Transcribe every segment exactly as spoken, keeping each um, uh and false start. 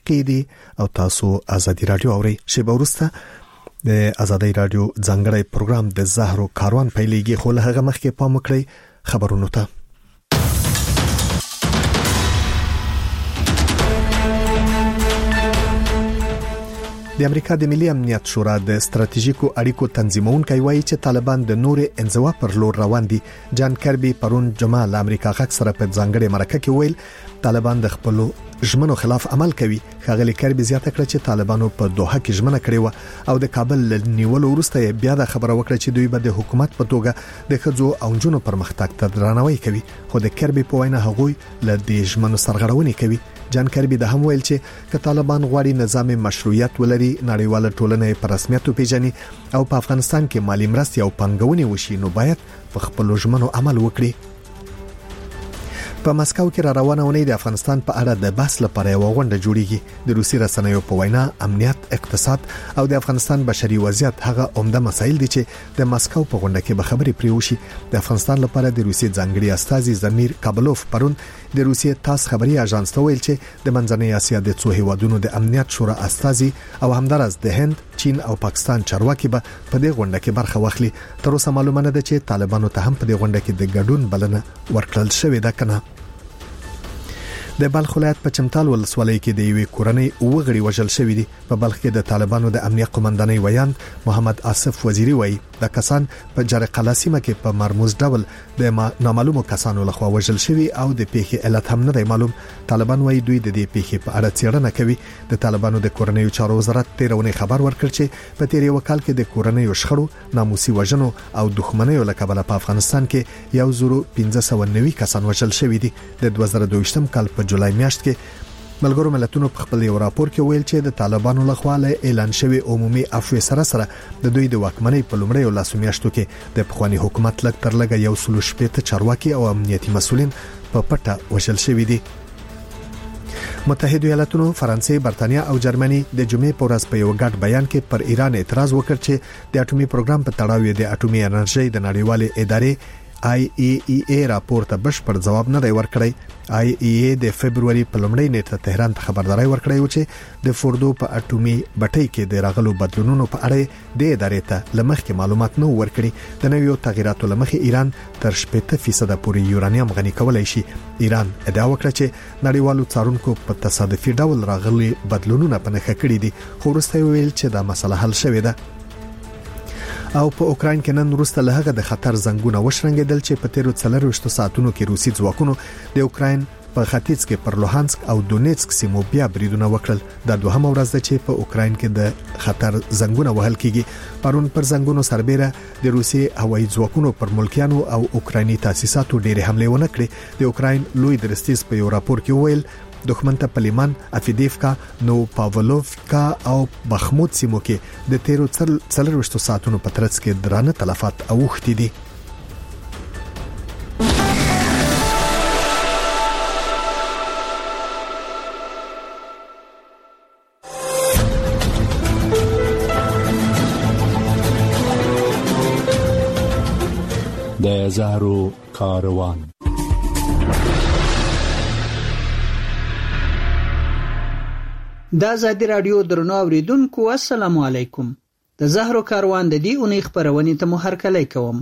موسیقي دي او تاسو ازادي رادیو اورئ. شیبه وروسته د ازادي رادیو ځانګړی پروګرام د زهرو کاروان پیلېږي، خو له هغه مخکې پام وکړئ خبرونو ته. د امریکا د ملي امنیت شورا د ستراتیژیکو اړیکو تنظیمونکو وایي چې طالبان د نورې انزوا پر لور روان دي. جان کربي پرون جمعه له امریکا غږ سره په ځانګړي مرکه کې ویل طالبان د خپل ژمنو خلاف عمل کوي. ښاغلي کربي زیاته کړه چې طالبانو په دوحه کې ژمنه کړې و او د کابل له نیولو وروسته بیا د خبره وکړه چې دوی به د حکومت په توګه د ښځو او نجونو پرمختګ ته درناوی کوي، خو د کربي په وینا هغوی له دې ژمنو سرغړونې کوي. جان کربي د هم ویل چې که طالبان غواړي نظام مشروعیت ولري، نړیواله ټولنه په رسمیت وپیژني او په افغانستان کې مالی مرستې او پنګونې وشي، نو باید په خپل ژمنو عمل وکړي. په مسکو کې را روانه ونې د افغانستان په اړه د بحث لپاره یو غونډه جوړیږي. د روسي رسنیو په وینا امنیت، اقتصاد او د افغانستان بشري وضعیت هغه عمده مسایل دي چې د مسکو په غونډه کې به خبرې پرې وشي. د افغانستان لپاره د روسي ځانګړي استازي زمیر کابلوف پرون د روسي تاس خبري اژانس ته ویل چې د منځنۍ اسیا د څو هیوادونو د امنیت شورا استازي او همدارس د هند، چین او پاکستان چارواکي به په دې غونډه کې برخه واخلي. تر اوسه معلومه نه ده چې طالبانو ته هم په دې غونډه کې د ګډون بلنه ورکړل شوې ده کنه. د بلخ ولایت په چمتال ولسوالۍ کې د یوې کورنۍ وګړي وژل شوې دي. په بلخ کې د طالبانو د امنیت قومندانۍ ویان محمد آصف وزیری وایي د کسان په جرقلا سیمه کې په مرموز ډول د نامعلومو کسانو لخوا وژل شوي او د پیښې علت هم نه دی معلوم. طالبان وایي دوی د دې پیښې په اړه څېړنه کوي. د طالبانو د کورنیو چارو وزارت تیرونه خبر ورکړ چې په تیر یو کال کې د کورنیو شخړو، ناموسي وژنو او دښمنیو له کبله په افغانستان کې یو زرو پنځه سوه نوي کسان وژل شوي دي. د دوه زره دوه کال په جولای میاشت کې ملګرو ملتونو په خپل یو راپور کې ویل چې د طالبانو لخوا له اعلان شوی عمومي عفو سره سره د دوی د واکمنۍ په لومړیو لاسو میاشتو کې د پخوانی حکومت لږ تر لږه یو سل شپږ چارواکي او امنیتي مسولین په پټه وژل شوي دي. متحده ایالاتونو، فرانسې، برتانیا او جرمني د جمعې په ورځ په یو ګډ بیان کې پر ایران اعتراض وکړ چې د اټومي پروګرام په تړاو د اټومي انرژي د نړیوالې ادارې آی ای ای ای راپور ته بشپړ جواب نه دی ورکړی. آی ای ای د فبرवरी په لومړۍ نیټه تهران ته خبرداري ورکړی و چې د فوردو په اټومي بټۍ کې د راغلو بدلونونو په اړه د ادارې ته لمخکې معلومات نه ورکړي. د نویو تغیراتو لمخې ایران تر شپږ فیصد پورې یورانیم غني کولای شي. ایران ادعا وکړه چې نړیوالو څارونکو په تصادفي ډول راغلي بدلونونه په نښه کړي دي، خو وروسته ویل چې دا مسله حل شوې ده. او په اوکراین کې نن وروسته له هغه د خطر زنګونه وشرنګېدل چې په تیرو څلورويشتو ساعتونو کې روسي ځواکونو د اوکراین په ختیځ کې پر لوهانسک او دونیتسک سیمو بیا بریدونه وکړل. د دوهمه ورځ ده چې په اوکراین کې د خطر زنګونه وهل کیږي. پرون پر زنګونو سربېره د روسي هوایي ځواکونو پر ملکیانو او اوکرایني تاسیساتو ډېرې حمله ونه کړې. د اوکراین لوی درستیز په یو راپور کې ویل دښمن ته پلیمان، افیدیفکا، نو پاولوفکا او بخمود سیمو کې د تیرو څلورويشتو ساعتونو په ترڅ کې درانه تلفات اوښتي دي. د زهرو کاروان. دا ازادي رادیو درنو اوریدونکو، السلام علیکم. د زهرو کاروان د دې اونۍ خبرونې ته مو هرکلی کوم.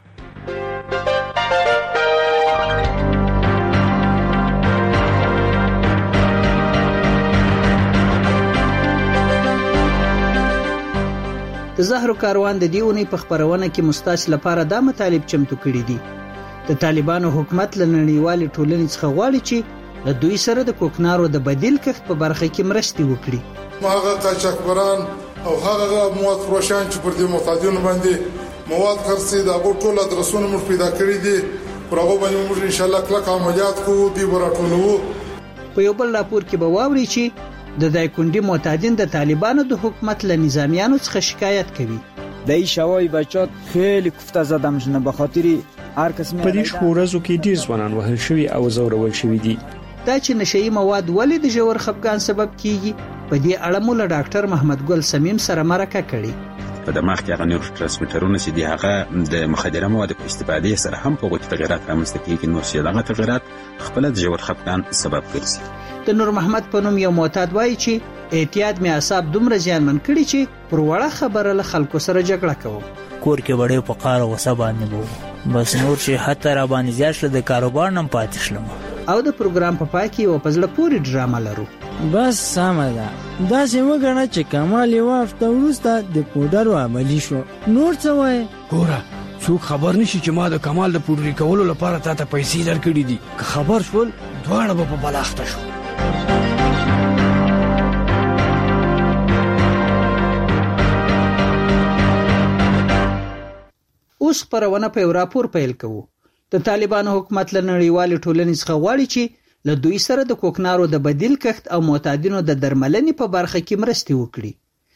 د زهرو کاروان د دې اونۍ په خبرونه کې مستاس لپاره دا مطالب چمتو کړي دي. د طالبانو حکومت له نړیوالې ټولنې څخه غواړي چې له دوی سره د کوکنارو د بدیل کښت په برخه کې مرستې وکړي. هغه قاچاقبران او هغه مواد فروشان چې پر دې معتادینو باندې مواد خرڅي دا ټول ادرسونه موږ پیدا کړی دي. پر هغه باندې موږ ان شاء الله کله عملیات کوو دی ورټولو. په یو بل راپور کې به واوري چې د دایکندي معتادین د طالبانو د حکومت له نظامیانو څخه شکایت کوي. د این شوای بچات خیلی کوفته زدم شنه به خاطر هر کس په دې شورزو کې ډیر ځوانان وهل شوی او زورول شوی دي. دا چې نشئی مواد ولې د ژور خپګان سبب کیږي، په دې اړه مو له ډاکټر محمد ګل سمیم سره مرکه کړې. په دماغ کې هغه نیورو ترانسمیټرونه چې دي هغه د مخدره موادو په استفادې سره هم په هغو تغیرات رامنځته کېږي، نو چې دغه تغیرات خپله د ژور خفګان سبب ګرځي. د نور محمد په نوم یو معتاد وایي چې اعتیاد مې اعصاب دومره زیانمن کړي چې پر وړه خبره له خلکو سره جګړه کوم. کور کې وړې په قار او غصه باندې وو، بس نور چې حتی را باندې زیات شله د کاروبار نه پاتې شلم. او د پروګرام په پای کې یو په زړه پورې ډرامه لرو. بس سمه ده، داسې وګڼه چې کمال یوه هفته وروسته د پوډرو عملي شو. نور څه وایې؟ ګوره څوک خبر نشي چې ما د کمال د پوډري کولو لپاره تا ته پیسې درکړي دي. که خبر شول دواړه به په بلاخته شو. اوس خبرونه په یو راپور پیل کوو. د طالبانو حکومت له نړیوالې ټولنې څخه غواړي چې له دوی سره د کوکنارو د بدیل کښت او معتادینو د درملنې په برخه کې مرستې وکړي.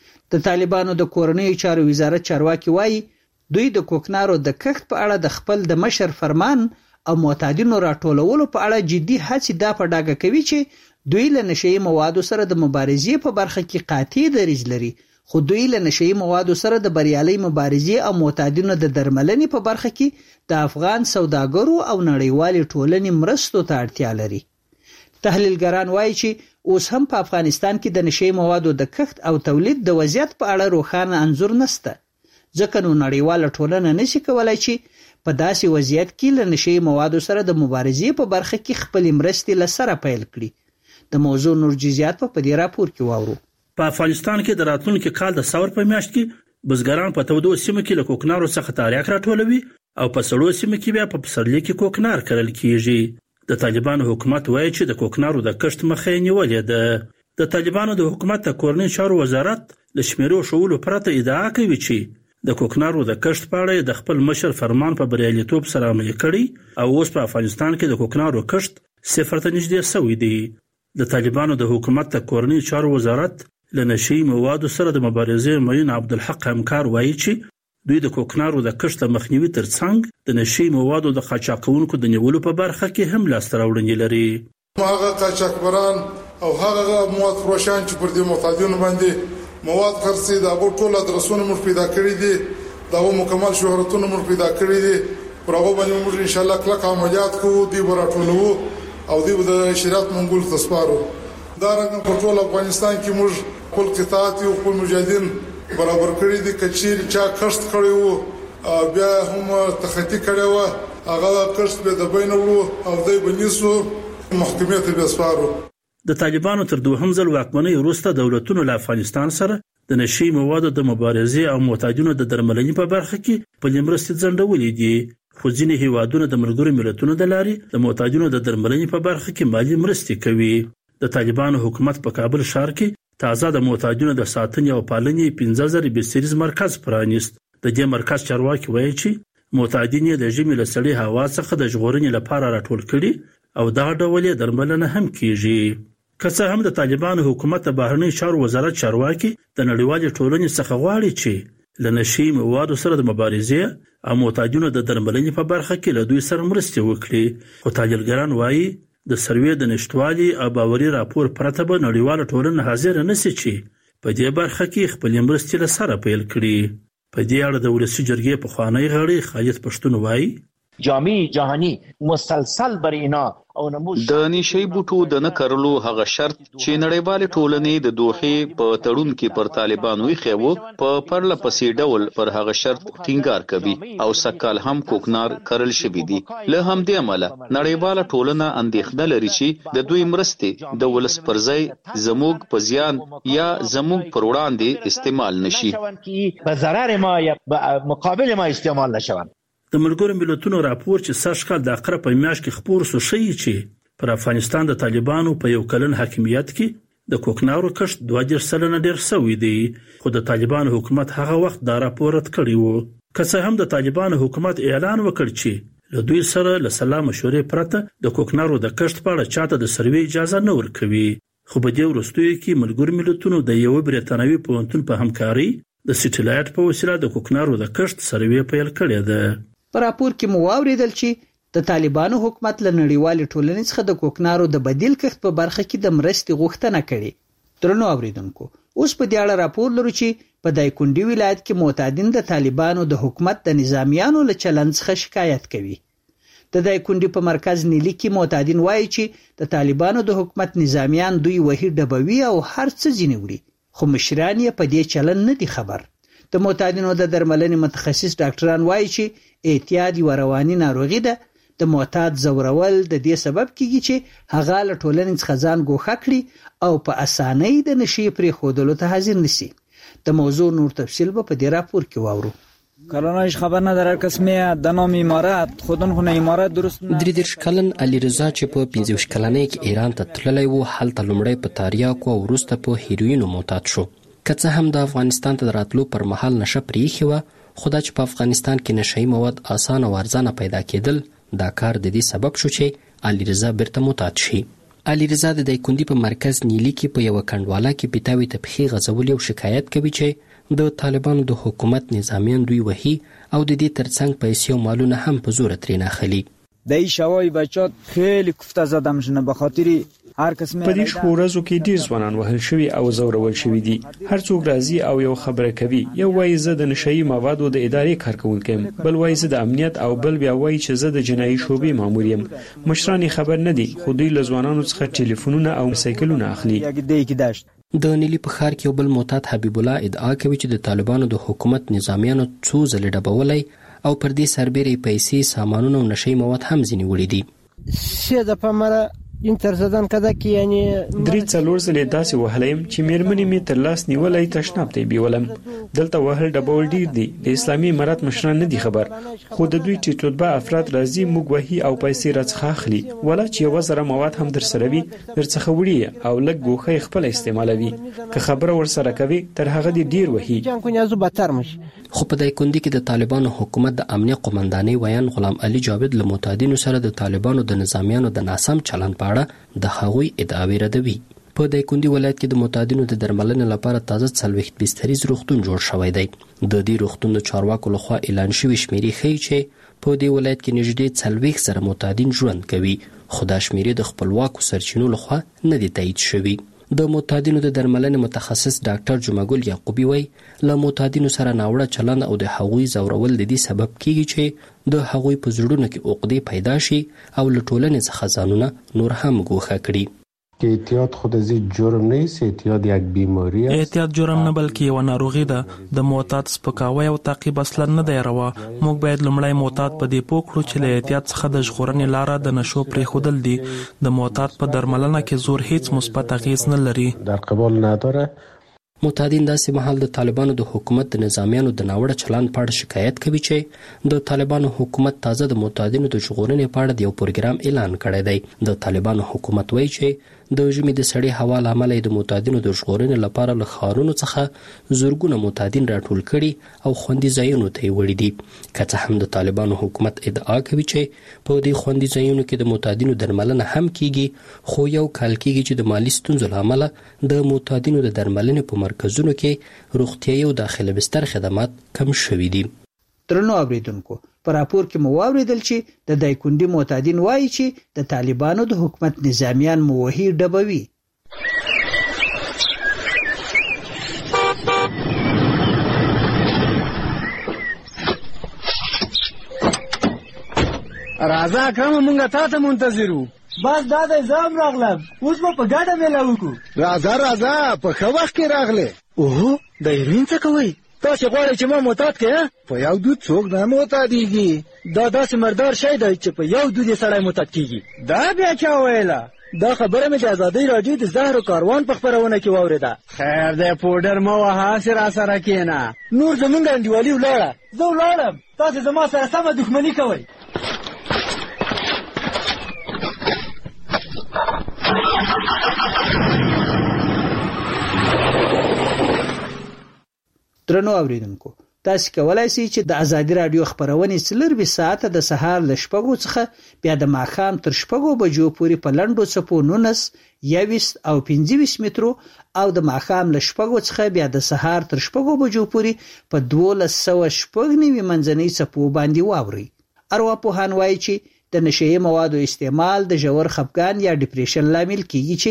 د طالبانو د کورنیو چارو وزارت چارواکي وایي دوی د کوکنارو د کښت په اړه د خپل د مشر فرمان او معتادینو راټولولو په اړه جدي هڅې دا په ډاګه کوي چې دوی له نشهیي موادو سره د مبارزې په برخه کې قاطع دریځ لري، خو دوی له نشهیي موادو سره د بریالۍ مبارزې او معتادینو د درملنې په برخه کې د افغان سوداګرو او نړیوالې ټولنې مرستو ته اړتیا لري. تحلیلګران وایي چې اوس هم په افغانستان کې د نشهیي موادو د کښت او تولید د وضعیت په اړه روښانه انځور نشته، ځکه نو نړیواله ټولنه نشي کولای چې په داسې وضعیت کې له نشهیي موادو سره د مبارزې په برخه کې خپلې مرستې له سره پیل کړي. د موضوع نور جزئیات په دې راپور کې واورو. په افغانستان کې د راتلونکي کال د ثور په میاشت کې بزګران په تودو سیمو کې له کوکنارو څخه تاریخ راټولوي او په سړو سیمو کې بیا په پسرلي کې کوکنار کرل کیږي. د طالبانو حکومت وایي چې د کوکنارو د کښت مخه یې نیولې ده. د طالبانو د حکومت د کورنیو چارو وزارت له شمیرو ښوولو پرته ادعا کوي چې د کوکنارو د کښت په اړه د خپل مشر فرمان په بریالیتوب سره عملي کړي او اوس په افغانستان کې د کوکنارو کښت صفر ته نږدې شوی دی. د طالبانو د حکومت د کورنیو چارو وزارت له نشهیي موادو سره د مبارزې معین عبدالحق همکار وایي چې دوی د کوکنارو د کښت مخنیوي ترڅنګ د نشهیي موادو د قاچاقونکو د نیولو په برخه کې هم لاسته راوړنې لري. هغه قاچاقبران او هغه مواد فروشان چې پر دې معتادینو باندې مواد خرڅي د هغو ټول ادرسونه موږ پیدا کړي دي، د هغو مکمل شهرتونه موږ پیدا کړي دي. پر هغو باندې موږ انشاءالله کلک عملیات کوو، دوی به راټولوو او دوی به د شریعت منګول ته سپارو. دا رقم په ټول افغانستان کې موږ خپل قطاعات او خپل مجاهدین برابر کړی دي. کچیر چا کښت کړی وو بیا هم تخطی کړی وو، هغه کښت به د بین وړو او دوی بنیسو محکمې ته به سپارو. د طالبانو تر دوهم ځل واکمنۍ وروسته دولتونو له افغانستان سره د نشهیي موادو د مبارزې او معتادینو د درملنې په برخه کې په مرستې ځنډولې دي، خو ځینې هیوادونه د ملګرو ملتونو د لارې د معتادینو د درملنې په برخه کې مالي مرستې کوي. د طالبانو حکومت په کابل ښار کې تازه د معتادینو د ساتنې او پالنې پنځه زره بستریز مرکز پرانیست. د دې مرکز چارواکي وایي چې معتادین د ژمي له سړې هوا څخه د ژغورنې لپاره راټول کړي او دا ډول یې درملنه هم کیږي. که څه هم د طالبانو حکومت د بهرنیو چارو وزارت چارواکي د نړیوالې ټولنې څخه غواړي چې له نشهیي موادو سره د مبارزې او معتادینو د درملنې په برخه کې له دوی سره مرستې وکړي، خو تحلیلګران وایي د سروې د نشټوالي او باوري راپور پرته به نړیواله ټولنه حاضر نشي چې په دې برخه کې خپل مرستې له سره پیل کړي. په دې اړه د ولسي جرګې پخوانی غړی خالد پښتون وایي جامع جهانی مسلسل بر اینا او نموز د نشي بوټو د نه کړلو هغه شرط چې نړیوالې ټولنې د دوحې په تړون کې پر طالبانو یې خېو په پرله پسې ډول پر هغه شرط ټینګار کوي او سکهال هم کوکنار کړل شوی دي. له همدې امله نړیواله ټولنه اندېښنه لري چې د دوی مرستې د ولس پر ځای زموږ په زیان یا زموږ پر وړاندې استعمال نشي، په ضرر ما یا مقابل ما استعمال نشي. د ملګرو ملتونو راپور چې سږ کال د اقرب په میاشت کې خپور شو ښیي چې پر افغانستان د طالبانو په یو کلن حاکمیت کې د کوکنارو کښت دوه دېرش سلنه ډېر شوی دی، خو د طالبانو حکومت هغه وخت دا راپور رد کړی و. که څه هم د طالبانو حکومت اعلان وکړ چې له دوی سره له سلا مشورې پرته د کوکنارو د کښت په اړه چاته د سروې اجازه نه ورکوي، خو په دې وروستیو کې ملګرو ملتونو د یو بریتانوي پوهنتون په همکاري د سټلایټ په وسیله د کوکنارو د کښت سروې پیل کړې ده. په راپور کې مو واوریدل چې د طالبانو حکومت له نړیوالې ټولنې څخه د کوکنارو د بدیل کښت په برخه کې د مرستې غوښتنه کړې. درنو اوریدونکو، اوس په دې اړه راپور لرو چې په دایکنډي ولایت کې معتادین د طالبانو د حکومت د نظامیانو له چلند څخه شکایت کوي. د دایکنډي په مرکز نیلی کې معتادین وایي چې د طالبانو د حکومت نظامیان دوی وਹੀ ډبوي او هر څه ځینې وړي، خو مشران یې په دې چلند نه دي خبر. د معتادینو د درملنې متخصص ډاکټران وایي چې اعتیاد یو رواني ناروغي ده. د معتاد زورول د دې سبب کیږي چې هغه له ټولنې څخه ځان ګوښه کړي او په اسانۍ د نشي پرې خودلو ته حاضر نشي. د موضوع نور تفصیل به په دې راپور کې واورو. کلانش خبر نداره قسمه د نام امارات خودن خو نه امارات درست نه. درې دېرش کلن علي رضا چې په پنځه ویشت کلنۍ کې ایران ته تللی و، هلته لومړی په تریاکو او وروسته په هیروینو معتاد شو. که څه هم د افغانستان ته د راتلو پر مهال نشه پرېښې وه، خو دا چې په افغانستان کې نشهیي مواد اسانه او ارزانه پیدا کېدل، دا کار د دې سبب شو چې علي رضا بیرته معتاد شي. علي رضا د دایکنډي په مرکز نیلی کې په یوه کنډواله کې پیتاوي ته پښې غځولې او شکایت کوي چې د طالبانو د حکومت نظامیان دوی وهي او د دې ترڅنګ پیسې او مالونه هم په زور ترې ناخلي. د این شوای بچات خیلی کوفته زدم شنه به خاطر هر قسمه په دې شپو ورځو کې ډیر ځوانان وهل شوي او زورول شوي دي. هر څوک راځي او یو خبره کوي، یو وایي زه د نشهیي موادو د ادارې کارکونکی یم، بل وایي زه د امنیت، او بل بیا وایي چې زه د جنایي شعبې مامور یم. مشران خبر نه دي، خو دوی له ځوانانو څخه ټلیفونونه او سایکلونه اخلي. د نیلی په ښار کې یو بل معتاد حبیب الله ادعا کوي چې د طالبانو د حکومت نظامیانو څو ځلې ډبولی او پر دې سربېره پیسې، سامانونه او نشهیي مواد هم ځینې وړي دي. سه دفعه مره اینتر زدن کده کې یعنی درې څلور ځلې داسې وهلیم چې میرمنې مې تر لاس نیولی تشناب ته یې بیولم. دلته وهل ډبول ډیر دي. د اسلامي امارات مشران نه دي خبر، خو د دوی ټیټ رتبه افراد راځي، موږ وهي او پیسې راڅخه اخلي. ولا چې یوه ذره مواد هم در سره وي، درڅخه وړي او لږ ګوښه یې خپله استعمالوي. که خبره ورسره کوي تر هغه دې ډیر وهي. خو په دایکنډي کې د طالبانو حکومت د امنیه قومندانۍ ویان غلام علي جاوید له معتادینو سره د طالبانو د نظامیانو د ناسم چلند په اړه د هغوی ادعاوې ردوي. په دایکنډي ولایت کې د معتادینو د درملنې لپاره تازه څلوېښت بستریز روغتون جوړ شوی دی. د دې روغتون د چارواکو لخوا اعلان شوي شمیرې ښیي چې په دې ولایت کې نږدې څلوېښت زره معتادین ژوند کوي، خو دا شمیرې د خپلواکو سرچینو لخوا نه دي تایید شوي. د معتادینو د درملنې متخصص ډاکټر جمعګل یعقوبي وایي له معتادینو سره ناوړه چلند او د هغوی زورول د دې سبب کیږي چې د هغوی په زړونو کې عقدې پیدا شي او له ټولنې څخه ځانونه نور هم ګوښه کړي. که اعتیاد خود از جرم نیست، اعتیاد یک بیماری است. اعتیاد جرم نه بلکې یو ناروغي ده. د معتاد سپکاوی او تعقیب اصلا نه دی روا. موږ باید لومړی معتاد په دې پوه کړو چې له اعتیاد څخه د ژغورنې لاره د نشو پرېښودل دي. د معتاد په درملنه کې زور هیڅ مثبت اغیز نه لري. در قبال نداره. معتادین داسې مهال د طالبانو د حکومت د نظامیانو د ناوړه چلند په اړه شکایت کوي چې د طالبانو حکومت تازه د معتادینو د ژغورنې په اړه د یو پروګرام اعلان کړی دی. د طالبانو حکومت وایي چې د ژمي د سړې هوا له امله د معتادینو د ژغورنې لپاره له ښارونو څخه زرګونه معتادین راټول کړي او خوندي ځایونو ته یې وړي دي. که څه هم د طالبانو حکومت ادعا کوي چې په دې خوندي ځایونو کې د معتادینو درملنه هم کیږي، خو یو کال کیږي چې د مالی ستونزو له امله د معتادینو د درملنې په مرکزونو کې روغتیايي او داخله بستر خدمات کم شوي دي. درنو اوریدونکو، په راپور کې مو واوریدل چې د دایکنډي معتادین وایي چې د طالبانو د حکومت نظامیان مو وهي ډبوي. راځه اکرم، مونږ تا ته منتظر وو. بس دا د ځام راغلم، اوس به په ګډه میله وکړو. راځه راځه، په ښه وخت کې راغلی. اوهو، د هیروین څه کوئ؟ تاسې غواړئ چې ما معتاد کړې؟ په یو دود څوک نه معتادېږي. دا داسې مردار شی دی چې په یو دود یې سړی معتاد کېږي. دا بیا چا ویله؟ دا خبره مې د ازادۍ راډیو د زهرو کاروان په خپرونه کې واورېده. خیر دی، پوډر مه وهه، هسې را سره کښېنه. نور زمونږ انډیوالي ولاړه، زه ولاړم، تاسې زما سره سمه دښمني کوئ. درنو اوریدونکو، تاسو کولای شئ چې د ازادي رادیو خبرونه څلور ساعته د سهار ل شپږو څخه بیا د ماښام تر شپږو بجو پورې په لنډو څپو نونس یویس او پنځه مترو او د ماښام ل شپږو څخه بیا د سهار تر شپږو بجو پورې په دولس سوه شپږ نوي منځنۍ څپو باندې واوري. ارواپوهان وایي چې د نشهیي موادو استعمال د ژور خپګان یا ډیپریشن لامل کیږي چې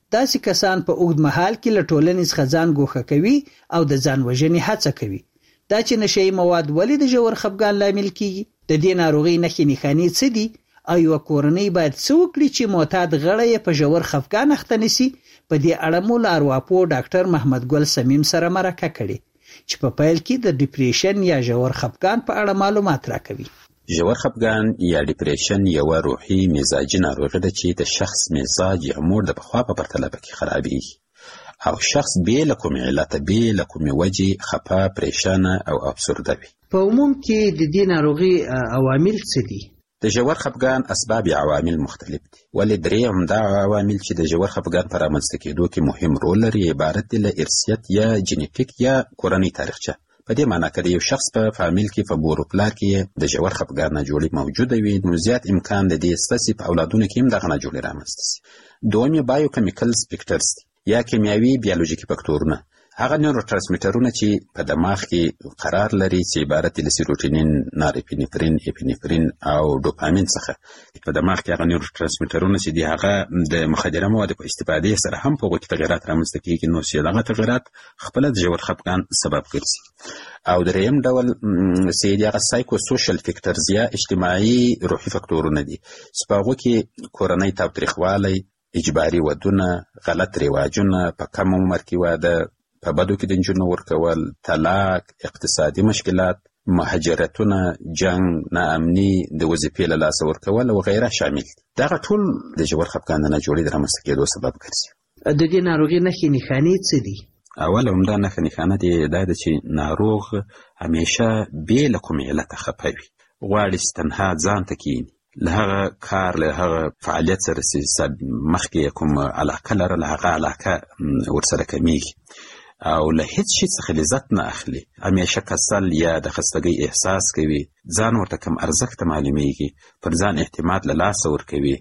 داسې کسان په اوږد مهال کې له ټولنې څخه ځان ګوښه کوي او د ځان وژنې هڅه کوي. دا چې نشهیي مواد ولې د ژور خفګان لامل کیږي، د دې ناروغۍ نښې نښانې څه دي، او یوه کورنۍ باید څه وکړي چې معتاد غړی یې په ژور خفګان اخته نشي. په دې اړه مو له ارواپوه ډاکټر محمد ګل سمیم سره مرکه کړې چې په پیل کې د ډیپریشن یا ژور خفګان په اړه معلومات راکوي. ژور خفګان یا ډیپریشن یوه روحي مزاجي ناروغي ده چې د شخص مزاج یا موډ د پخوا په پرتله پکې خرابېږي او شخص بې له کومې علته بې له کومې وجې خفه، پریشانه او افسرده وي. په عموم کې د دې ناروغي عوامل څه دي؟ د ژور خفګان اسباب یا عوامل مختلف دي، ولې درې عمده عوامل چې د ژور خفګان په رامنځته کېدو کې مهم رول لري عبارت دي له ارثیت یا جینیټیک یا کورنۍ تاریخچه. په دې معنی که د یو شخص په فامیل کې په مور او پلار کې د ژور خفګان ناجوړي موجوده وي، نو زیات امکان د دې ستاسې په اولادونو کې هم دغه ناجوړي رامنځته شي. دویم یې بایو کیمیکلز فیکټرز دي یا کیمیاوي بیولوژیکي فکتورونه، هغه نیورو ترانسمیټرونه چې په دماغ کې قرار لري چې عبارت دي له سیروټونین، نارپینفرین، اپینفرین او ډوپامین څخه. په دماغ کې هغه نیورو ترانسمیټرونه چې دي هغه د مخدره موادو په استفادې سره هم په هغو کې تغیرات رامنځته کېږي، نو چې دغه تغیرات خپله د ژور خفګان سبب ګرځي. او دریم ډول چې دي هغه سایکو سوشل فیکټرز یا اجتماعي روحي فکتورونه دي چې په هغو کې کورنۍ تاوتریخوالی، اجباري ودونه، غلط رواجونه، په کم عمر کې واده، په بدو کې د نجونو ورکول، طلاق، اقتصادي مشکلات، مهاجرتونه، جنگ، ناامني، د وظیفې له لاسه ورکول او غیره شامل دي. دغه ټول د ژور خفګان د ناجوړي د رامنځته کېدو سبب ګرځي. د دې ناروغۍ نښې نښانې څه دي؟ اول عمده نښه نښانه دی دا ده چې ناروغ همیشه بې له کومې علته خفه وي، غواړي چې تنها ځان ته کښېني، له هغه کار له هغه فعالیت سره چې مخکې کوم علاقه لرله هغه علاقه ورسره کمیږي او له هیڅ شي څخه لذت نه اخلي، همیشه کسل یا د خستګۍ احساس کوي، ځان ورته کم ارزښت معلومیږي، پر ځان اعتماد له لاسه ورکوي،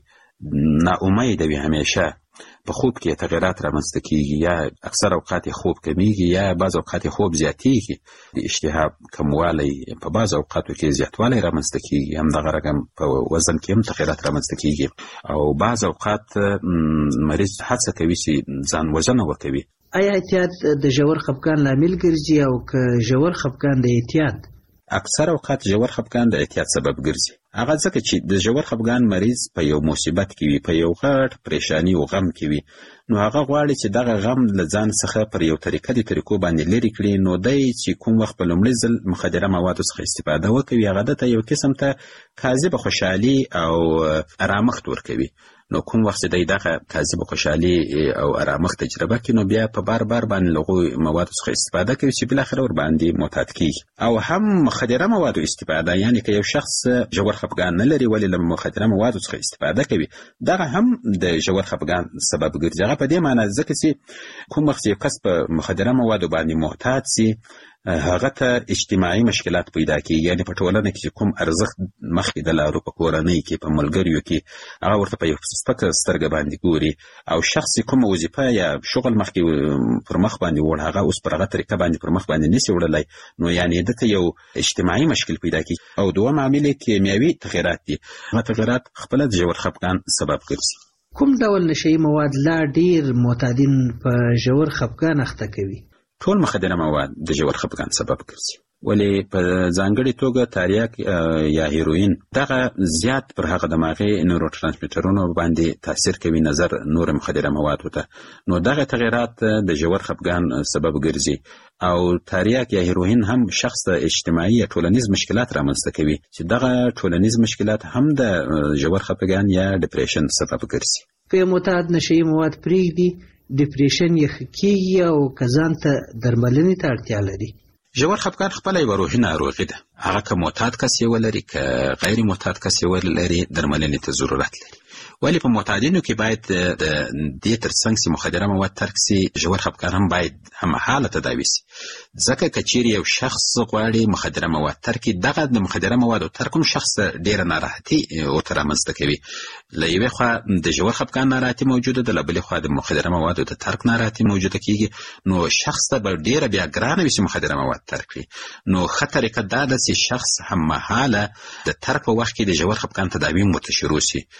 ناامیده وي، همیشه په خوب کې تغیرات رامنځته کېږي، یا اکثر اوقات یې خوب کمیږي یا بعض اوقات یې خوب زیاتېږي، د اشتها کموالی، په بعض اوقاتو کې زیاتوالی رامنځته کېږي، همدغه رقم په وزن کې هم تغیرات رامنځته کېږي او بعض اوقات مریض هڅه کوي چې ځان وژنه وکوي. آیا اعتیاد د ژور خفګان لامل ګرځي او که ژور خفګان د اعتیاد؟ اکثر اوقات ژور خفګان د اعتیاد سبب ګرځي، هغه ځکه چې د ژور خفګان مریض په یو مصیبت کې وي، په یو غټ پریشانی او غم کې وي، نو هغه غواړي چې دغه غم له ځان څخه پر یو طریقه د طریقو باندې لرې کړي، نو دی چې کوم وخت په لومړي ځل مخدره موادو څخه استفاده وکوي، هغه دته یو قسم ته کاذبه خوشحالي او ارامښت ورکوي. نو کوم وخت چې دی دغه کاذبه خوشحالي او ارامښت تجربه کړي، نو بیا په بار بار باندې له هغو موادو څخه استفاده کوي چې بالاخره ورباندې معتاد کېږي. او هم مخدره موادو استفاده، یعنې که یو شخص ژور خفګان نه لري ولې له مخدره موادو څخه استفاده کوي، دغه هم د ژور خفګان سبب ګرځي. هغه په دې معنی ځکه چې کوم وخت یو کس په مخدره موادو باندې معتاد سي، هغه ته اجتماعي مشکلات پیدا کېږي، یعنې په ټولنه کې چې کوم ارزښت مخکې د لارو په کورنۍ کې په ملګریو کې هغه ورته په یو سپکه سترګه باندې ګوري، او شخص کومه وظیفه یا شغل مخکې پر مخ باندې وړ هغه اوس پر هغه طریقه باندې پر مخ باندې نشي وړلی، نو یعنې دته یو اجتماعي مشکل پیدا کېږي. او دوم عامل یې کیمیاوي تغیرات دي، هغه تغیرات خپله د ژور خفګان سبب ګرځي. کوم ډول نشهیي مواد لا ډیر معتادین په ژور خفګان اخته کوي؟ ټول مخدره مواد د ژور خفګان سبب ګرځي، ولې په ځانګړې توګه تریاک یا هیروین دغه زیات پر هغه دماغي نورو ترانسمیټرونو باندې تاثیر کوي نظر نور مخدره موادو ته، نو دغه تغیرات د ژور خفګان سبب ګرځي. او تریاک یا هیروین هم شخص ته اجتماعي یا ټولنیز مشکلات رامنځته کوي چې دغه ټولنیز مشکلات هم د ژور خفګان یا ډیپریشن سبب ګرځي. که معتاد نشهیي مواد پرېږدي، ډیپریشن یې ښه کېږي او که ځان ته درملنې ته اړتیا لري؟ ژور خفګان خپله یوه روحي ناروغي ده، هغه که معتاد کس یې ولري که غیر معتاد کس یې ولري درملنې ته ضرورت لري. ولی په معتادینو کې باید د دې ترڅنګ چې مخدره مواد ترک سي، ژور خفګان هم باید هممهاله تداوي سي، ځکه که چیرې یو شخص غواړي مخدره مواد ترک کړي، دغه د مخدره موادو ترک هم شخص ته ډېره ناراحتي ورته رامنځته کوي. له یوې خوا د ژور خفګان ناراحتي موجوده ده، له بلې خوا د مخدره موادو د ترک ناراحتي موجوده کېږي، نو شخص ته به ډېره بیا ګرانه وي چې مخدره مواد ترک کړي. نو ښه طریقه دا ده چې شخص هممهاله د ترک په وخت کې د ژور خفګان تداوي هم ورته شروع سي، نو دغه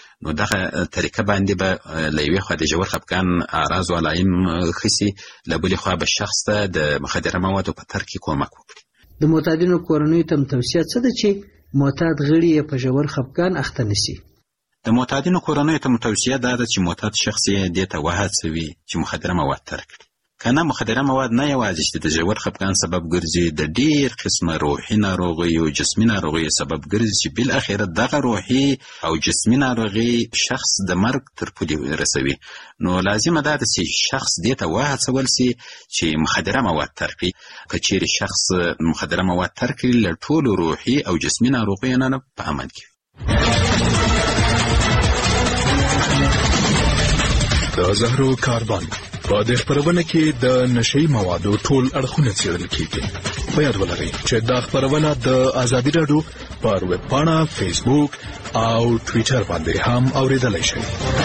دغه طریقه باندې به له یوې خوا د ژور خفګان اعراض او علایم خسي، له بلې خوا به شخص ته د مخدره موادو په ترک کې کومک وکړي. د معتادینو کورنیو ته توصیه څه ده چې معتاد غړي یې په ژور خفګان اخته نشي؟ د معتادینو کورنیو ته توصیه دا ده چې معتاد شخص یې دې ته وهڅوي چې مخدره مواد ترک کړي. کنه مخدره مواد نه یوازې چې د ژور خفګان سبب ګرځي، د ډیر قسمه روحي ناروغیو، جسمي ناروغیو سبب ګرځي چې بل اخر دغه روحي او جسمي ناروغي شخص د مرګ تر پولې رسوي. نو لازمه ده چې شخص دې ته وهڅول سي چې مخدره مواد ترک کړي. که چیرې شخص مخدره مواد ترک کړي، له ټولو روحي او جسمي ناروغیو نه په امن کې. د زهرو کاربن په دې خبرونه کې د نشئی موادو ټول اړخونه څېړل کیږي. په یاد ولرئ چې دا خبرونه د آزادي راډیو پر ویب پاڼه، فیسبوک او ټویټر باندې هم اوریدلای شئ.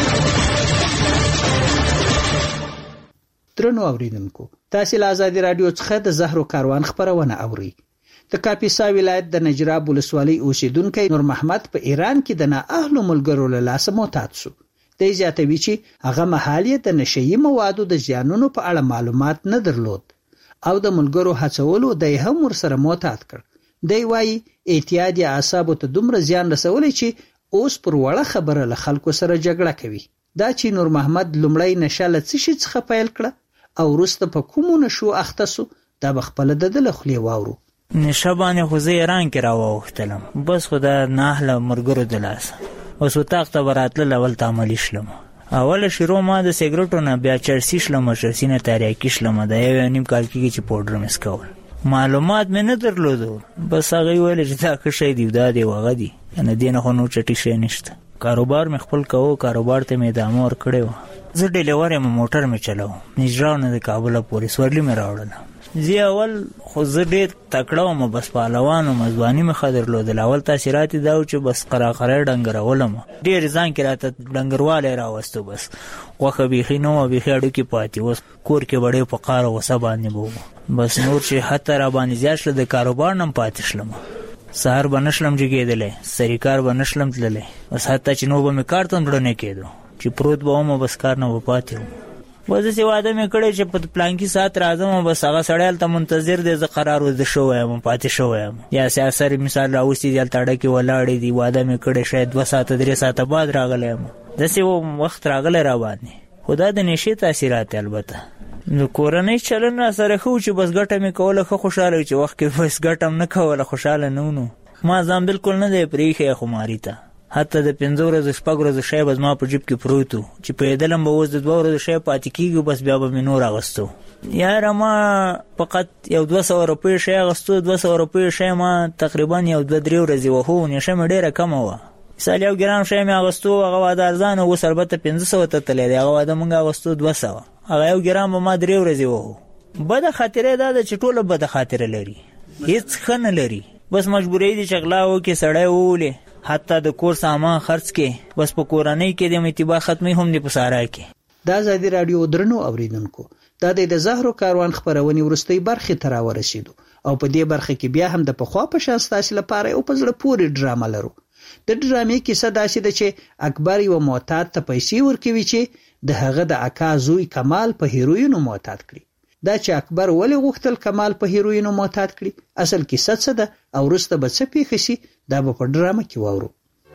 درنو اوریدونکو، تاسو له آزادي راډیو څخه د زهرو کاروان خبرونه اورئ. د کاپیسا ولایت د نجراب ولسوالۍ اوسیدونکی نور محمد په ایران کې د نااهلو ملګرو له لاسه معتاد شو. دی زیاتوي چې هغه مهال یې د نشئی موادو د زیانونو په اړه معلومات نه درلود او د ملګرو هڅولو دی هم ورسره معتاد کړ. دی وایي اعتیاد یې اعصابو ته دومره زیان رسولی چې اوس پر وړه خبره له خلکو سره جګړه کوي. دا چې نور محمد لومړی نشه له څه شي څخه پیل کړه او وروسته په کومو نشو اخته سو، دا به خپله د ده له خولې واورو. نشه باندې خو زه ایران کې راواوښتلم، بس خو د ناهله ملګرو د لاسه اوس اتاق ته به راتلل. اول ته عملي شلم، اوله شروع ما د سیګرټو نه، بیا چرسي شلم، چرسي نه تریاکي شلم. د یو نیم کال کېږي چې پوډر مې څکول. معلومات مې نه درلودو، بس هغوی ویل چې دا ښه شی دی، دا دی هغه دی، نه دې نه خو نور چټي شی نشته. کاروبار مې خپل کوو، کاروبار ته مې ادامه ورکړې وه. زه ډیلیور یم، موټر مې چلوم، نجراب نه د کابله پورې سورلي مې راوړله. زی اول خو زه ډېر تکړه وم، بس پهلوان وم، ځواني مې ښه درلودل. اول تاثیرات یې دا و چې بس قراقری ډنګرولم، ډېر ځان کې راته ډنګروالی راوستو. بس غوښه بیخي نه وه، بیخي اډوکې پاتې. اوس کور کې به ډېر په قار او غوسه باندې به وم. بس نور چې حتی را باندې زیات شله، د کاروبار نه هم پاتې شلم. سهار به نه شلم جګېدلی، سري کار به نه شلم تللی. بس حتی چې نو به مې کار ته هم زړه نه کېدو چې پروت به وم، بس کار نه به پاتې وم. بس داسې واده مې کړی چې په پلانکي ساعت راځم، بس هغه سړی هلته منتظر دی، زه قرار وده شوی یم، پاتې شوی یم. یا سیاسر مثال راوستي دي، هلته اډه کې ولاړې دي، واده مې کړی، شاید دوه ساعته درې ساعته بعد راغلی یم. داسې وخت راغلی را باندې. خو دا د نشې تاثیرات البته. نو کورنۍ چلن را سره ښه و چې بس ګټه مې کوله، ښه خوشحاله و چې وخت کې بس ګټه هم نه کوله، خوشحاله نه و. نو ما ځان بلکل نه دی پرېښی خماري ته. حتی د پنځه ورځو شپږ ورځو شی به زما په جیب کې پروت و چې پوهېدلم به اوس د دوه ورځو شی پاتې کېږي، بس بیا به مې نور اغوستو. یاره ما فقط یو دوه سوه روپیو شی اغوستو. دوه سوه روپیو شی ما تقریبا یو دوه درې ورځې وهو. نشه مې ډېره کمه وه. مثال یو ګرام شی مې اغوستو، هغه واده ارزانه، اوس البته پنځه سوه ته تللی دی. هغه واده مونږ اغوستو دوه سوه، هغه یو ګرام به ما درې ورځې وهو. بده خاطره دا ده چې ټوله بده خاطره لري، هېڅ ښه نه لري. بس مجبورۍ دي چې غلا وکړي، سړی وولې، حتی د کور سامان خرڅ کې، بس په کورنۍ کې د اتباع ختمي هم دي په سارا کې. دا آزادي راډیو درنو اوریدونکو، دا د زهرو کاروان خبرونې وروستۍ برخې ته راورسېدو او په دې برخه کې بیا هم د پخوا په شان ستاسو لپاره یو په زړه پورې ډرامه لرو. د ډرامې کیسه داسې ده چې اکبر یو معتاد ته پیسې ورکوي چې د هغه د اکا زوی کمال په هیروینو معتاد کړي. دا چې اکبر ولې غوښتل کمال په هیروینو معتاد کړي، اصل کیسه څه ده او وروسته به څه پیښه شي، دا به په ډرامه کې واورو.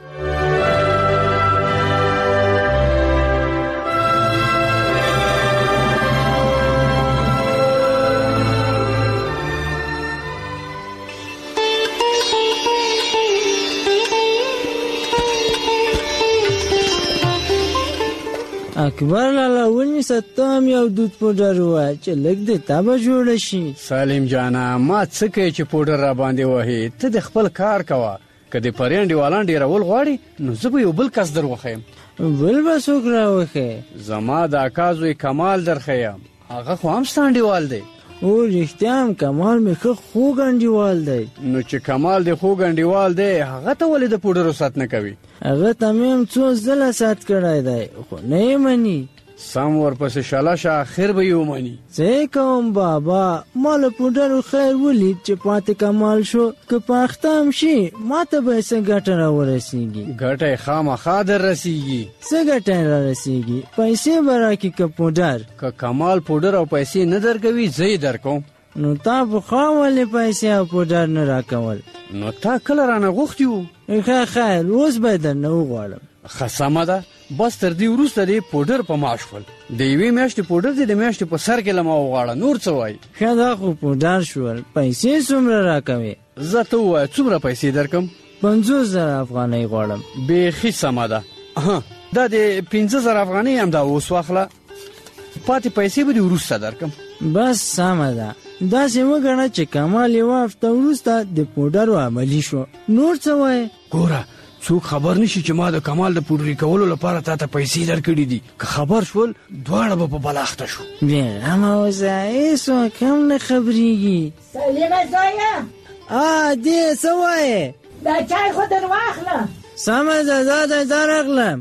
اکبر لالا ونیسه ته هم یو دود پوډر ووایه چې لږ د تا به جوړه شي. سالم جانه ما څه کوې چې پوډر را باندې وهې، ته د خپل کار کوه. که د پرې انډیوالان ډېرول غواړي نو زه به یو بل کس در وښیم. بل به څوک را وښې؟ زما د اکا زوی کمال در ښیم، هغه خو هم ستا انډیوال دی. او رښتیا هم کمال مې ښه خوږ انډیوال دی. نو چې کمال د خوږ انډیوال دی، هغه ته ولې د پوډرو سات نه کوي؟ هغه ته مې هم څو ځله سات کړی دی خو نه یې مني. سم ورپسې شالاشه اخر به یو مانی. څه کوم بابا، مال پوډر خیر ولید چې پاتې کمال شو، که پاختم شي ماته به څه ګټه را ورسیږي. ګټه خامخا در رسیږي. څه ګټه را رسیږي؟ پیسې به راکړي که پوډر؟ که کمال پوډر او پیسې نه درکوي زه یې درکوم. نو تا پخوا ولې پیسې او پوډر نه راکول؟ نو تا کله رانه غوښتي وو. ښه خیر، اوس به یې درنه وغواړم. ښه سمه ده، بس تر دې وروسته دې پوډر په ما شول. د یوې میاشتې پوډر دې د میاشتې په سر کې له ما وغواړه. نور څه وایي؟ ښه دا خو پوډر شول، پیسې څومره راکوې؟ زه ته ووایه څومره پیسې درکم؟ پنځوس زره افغانۍ غواړم. بیخي سمه ده. دا د پنځه زره افغانۍ هم دا اوس واخله، پاتې پیسې به دې وروسته درکم. بس سمه ده. داسې وګڼه چې کمال یوه هفته وروسته د پوډرو عملي شو. نور څه وایې؟ ګوره څوک خبر نشي چې ما د کمال د پوډري کولو لپاره تا ته پیسې درکړي دي. که خبر شول دواړه به په بلاخته شو. بېغمه اوسه، هېڅوک هم نه خبرېږي. سلیمه زویه، آ دې څه وایې؟ دا چای خو در واخله. سمه ده، دا دی دا راغلم.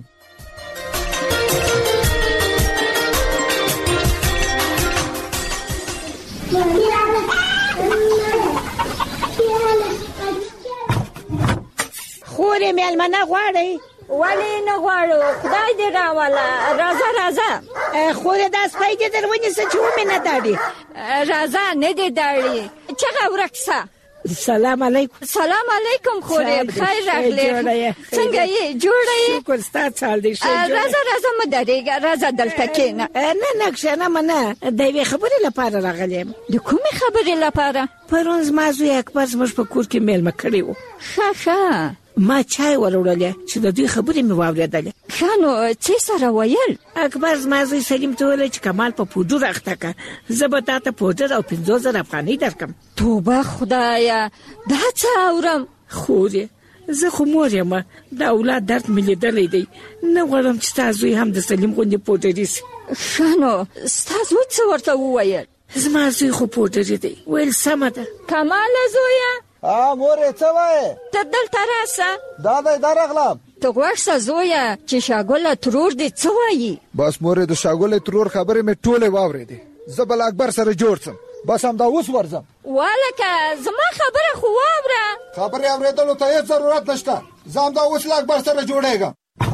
خورې مېلمنه غواړئ؟ ولې نه غواړو، خدای دې راوله. راځه راځه. خورې دا سپی دې در ونیسه چې ومې نه داړي. راځه نه دې داړي، چغه ورکسه. سلام علیکم. سلام علیکم خورې، خیر راغلی. څنګه یې؟ جوړه یې؟ شکر ستا چال دی. راځه راځه مه درېږه، راځه دلته کښېنه. نه نه کښېنه منه، د یوې خبرې لپاره راغلی یم. د کومې خبرې لپاره؟ پرون زما زوی اکبر زموږ په کور کې میلمه کړی و. ښه ښه. ما چای وروړلې چې د دوی خبرې مې واورېدلې. ښه نو څه سره ویل؟ اکبر زما زوی سلیم ته ویل چې کمال په پوډر اخته که، زه به تا ته پوډر او پنځوس زره افغانۍ درکم. توبه خدایه، دا څه اورم؟ خورې زه خو مور یم، د اولاد درد مې لیدلی دی، نه غواړم چې ستا زوی هم د سلیم غوندې پوډري سي. ښه نو ستا زوی څه ورته وویل؟ زما زوی خو پوډري دی. ویل سمه ده. کماله زویه، ها مورې څه وایې؟ ته دلته راسه. دا دی دا راغلم. ته غوږ شه زویه چې شاګله ترور دې څه وایي؟ بس مورې د شاګلې ترور خبرې مې ټولې واورېدې. زه به له اکبر سره جوړ سم، بس همدا اوس ورځم. والکه زما خبره خو واوره. خبرې اورېدلو ته هېڅ ضرورت نشته، زه همدا اوس له اکبر سره جوړېږم.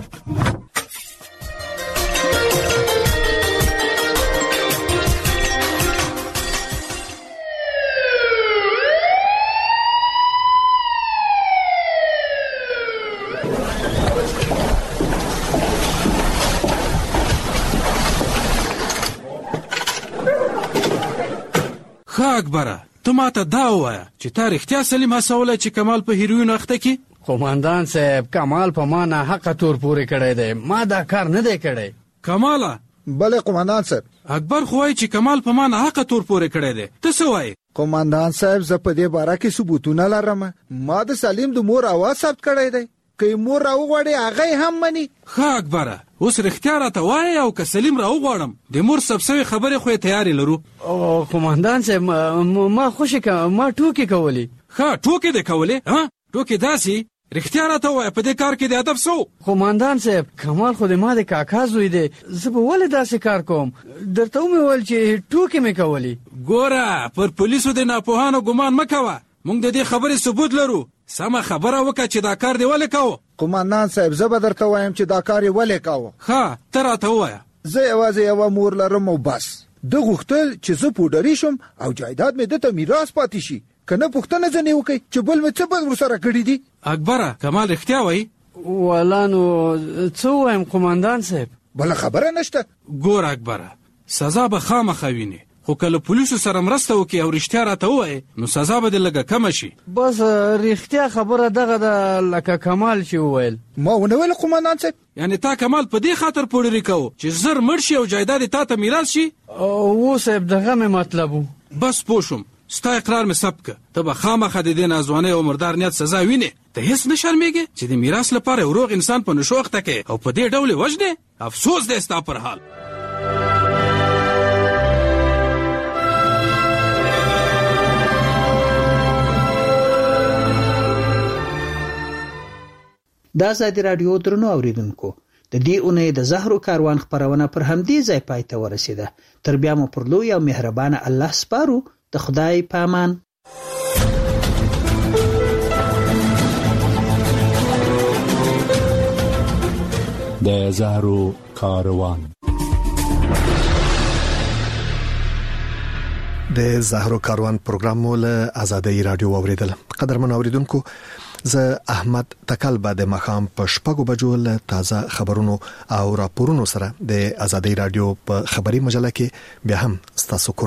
ښه اکبره، ته ماته دا ووایه چې تا رښتیا سلیم هڅولی چې کمال په هیروین اخته کړي؟ قومندان صاحب، کمال په ما ناحقه تور پورې کړی دی، ما دا کار نه دی کړی. کماله؟ بله قومندان صاحب. اکبر خو وایي چې کمال په ما ناحقه تور پورې کړی دی، ته څه وایې؟ قومندان صاحب زه په دې باره کې ثبوتونه لرم. ما د سلیم د مور اواز ثبت کړی دی، که یې مور راوغواړي هغه یې هم مني. ښه اکبره، اوس رښتیا راته وایې او که سلیم راوغواړم د مور ثبت سوې خبرې خو یې تیارې لرو. قومندان صاحب ما خوشې که ما ټوکې کولې. ښه ټوکې دې کولې؟ ها ټوکې داسې؟ رښتیا راته ووایه په دې کار کې د ادب څه و؟ قومندان صاحب کمال خو د ما د کاکا زوی دی، زه به ولې داسې کار کوم؟ درته ومې ویل چې ټوکې مې کولې. ګوره پر پولیسو د ناپوهانو ګمان مه کوه، موږ د دې خبرې ثبوت لرو. سمه خبره وکړه چې دا کار دې ولې کوو؟ قومندان صاحب زه به درته وایم چې دا کار یې ولې کوو. ښه ته راته ووایه. زه یوازې یوه مور لرم او بس. ده غوښتل چې زه پوډري شم او جایداد مې ده ته میراث پاتې شي، که نه پوښتنه ځنې وکړئ چې بل مې څه بد ورسره کړي دي. اکبره کمال رښتیا وایي؟ والا نو څه ووایم قومندان صاحب؟ بله خبره نشته. ګوره اکبره، سزا به خامخا وینې، خو که له پولیسو سره مرسته وکړي او رښتیا راته ووایې نو سزا به دې لږه کمه شي. بس رښتیا خبره دغه ده لکه کمال چې وویل. ما ونه ویل قومندان صاحب. یعنې تا کمال په دې خاطر پوډري کوو چې زر مړ شي او جایداد تا ته میراث شي؟ او صاحب دغه مې مطلب و. بس پوه شوم، ستا اقرار مې ثبت که، ته به خامخا د دې ناځوانۍ او مردار نیت سزا وینې. ته هېڅ نه شرمېږې چې د میراث لپاره یو روغ انسان په نشو اخته کوې او په دې ډول یې وژنې؟ افسوس دی ستا پر حال. دا ازادي راډیو درنو اوریدونکو، د دې اونۍ د زهرو کاروان خبرونه پر همدې ځای پای ته ورسیده. تر بیا مو پر لوی او مهربانه الله سپارو. د خدای په امان. د زهرو کاروان. د زهرو کاروان پروګرام مول آزادۍ رادیو اوریدل. قدرمن اوریدونکو، زه احمد تکل بعد مخام په شپږو بجو له تازه خبرونو او راپورونو سره د آزادۍ رادیو په خبري مجله کې بیا هم ستاسو